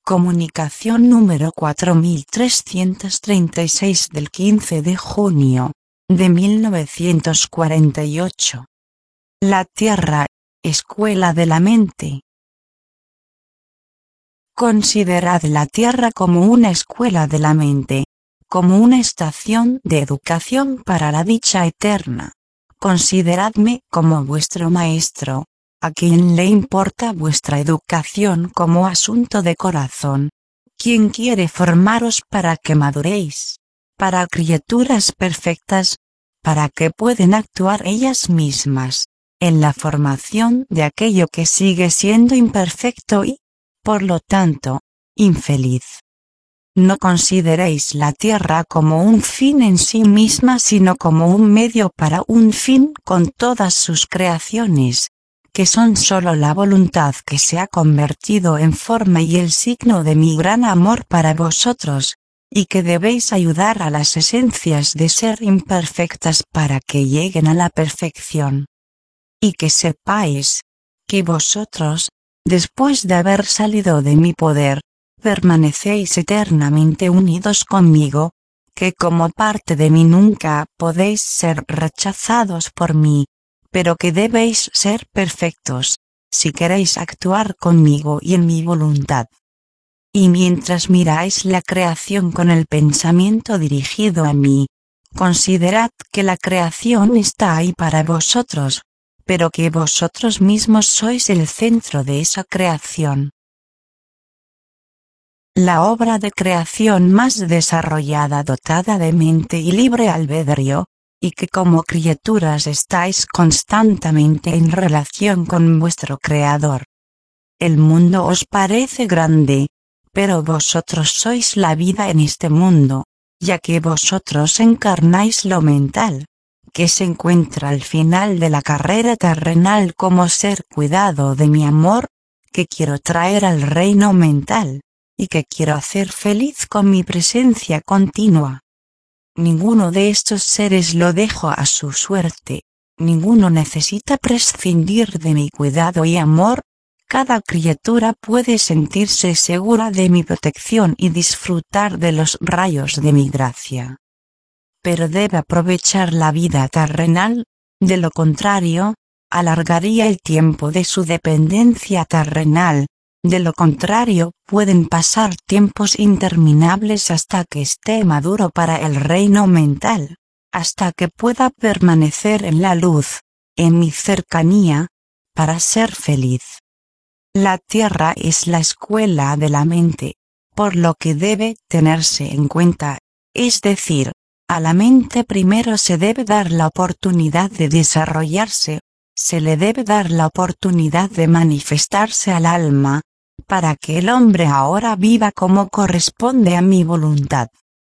Comunicación número 4336 del 15 de junio de 1948. La Tierra, escuela de la mente. Considerad la Tierra como una escuela de la mente, como una estación de educación para la dicha eterna. Consideradme como vuestro maestro, a quien le importa vuestra educación como asunto de corazón, quien quiere formaros para que maduréis, para criaturas perfectas, para que puedan actuar ellas mismas, en la formación de aquello que sigue siendo imperfecto y, por lo tanto, infeliz. No consideréis la Tierra como un fin en sí misma, sino como un medio para un fin con todas sus creaciones, que son solo la voluntad que se ha convertido en forma y el signo de mi gran amor para vosotros, y que debéis ayudar a las esencias de ser imperfectas para que lleguen a la perfección. Y que sepáis, que vosotros, después de haber salido de mi poder, permanecéis eternamente unidos conmigo, que como parte de mí nunca podéis ser rechazados por mí, pero que debéis ser perfectos, si queréis actuar conmigo y en mi voluntad. Y mientras miráis la creación con el pensamiento dirigido a mí, considerad que la creación está ahí para vosotros, pero que vosotros mismos sois el centro de esa creación. La obra de creación más desarrollada, dotada de mente y libre albedrío, y que como criaturas estáis constantemente en relación con vuestro Creador. El mundo os parece grande, pero vosotros sois la vida en este mundo, ya que vosotros encarnáis lo mental, que se encuentra al final de la carrera terrenal como ser cuidado de mi amor, que quiero traer al reino mental, y que quiero hacer feliz con mi presencia continua. Ninguno de estos seres lo dejo a su suerte, ninguno necesita prescindir de mi cuidado y amor. Cada criatura puede sentirse segura de mi protección y disfrutar de los rayos de mi gracia. Pero debe aprovechar la vida terrenal, de lo contrario, alargaría el tiempo de su dependencia terrenal, de lo contrario pueden pasar tiempos interminables hasta que esté maduro para el reino mental, hasta que pueda permanecer en la luz, en mi cercanía, para ser feliz. La Tierra es la escuela de la mente, por lo que debe tenerse en cuenta, es decir, a la mente primero se debe dar la oportunidad de desarrollarse, se le debe dar la oportunidad de manifestarse al alma, para que el hombre ahora viva como corresponde a mi voluntad.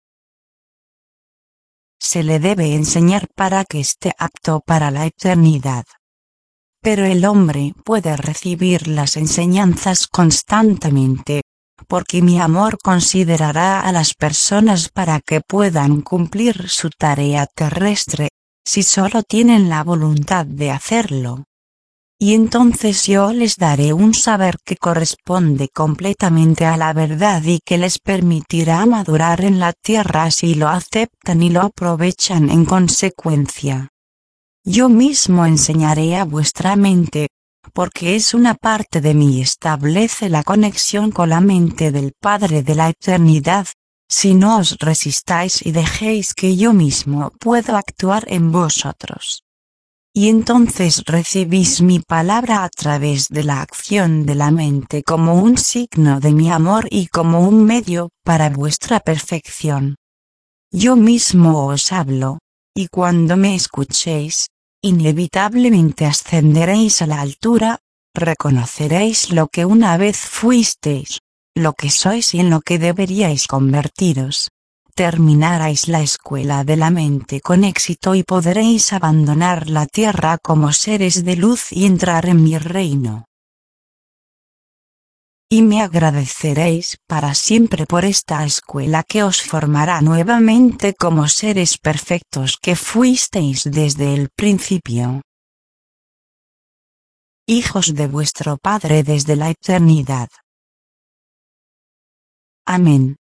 Se le debe enseñar para que esté apto para la eternidad. Pero el hombre puede recibir las enseñanzas constantemente, porque mi amor considerará a las personas para que puedan cumplir su tarea terrestre, si solo tienen la voluntad de hacerlo. Y entonces yo les daré un saber que corresponde completamente a la verdad y que les permitirá madurar en la tierra si lo aceptan y lo aprovechan en consecuencia. Yo mismo enseñaré a vuestra mente, porque es una parte de mí, establece la conexión con la mente del Padre de la eternidad, si no os resistáis y dejéis que yo mismo pueda actuar en vosotros. Y entonces recibís mi palabra a través de la acción de la mente como un signo de mi amor y como un medio para vuestra perfección. Yo mismo os hablo, y cuando me escuchéis, inevitablemente ascenderéis a la altura, reconoceréis lo que una vez fuisteis, lo que sois y en lo que deberíais convertiros. Terminaréis la escuela de la mente con éxito y podréis abandonar la tierra como seres de luz y entrar en mi reino. Y me agradeceréis para siempre por esta escuela que os formará nuevamente como seres perfectos que fuisteis desde el principio. Hijos de vuestro Padre desde la eternidad. Amén.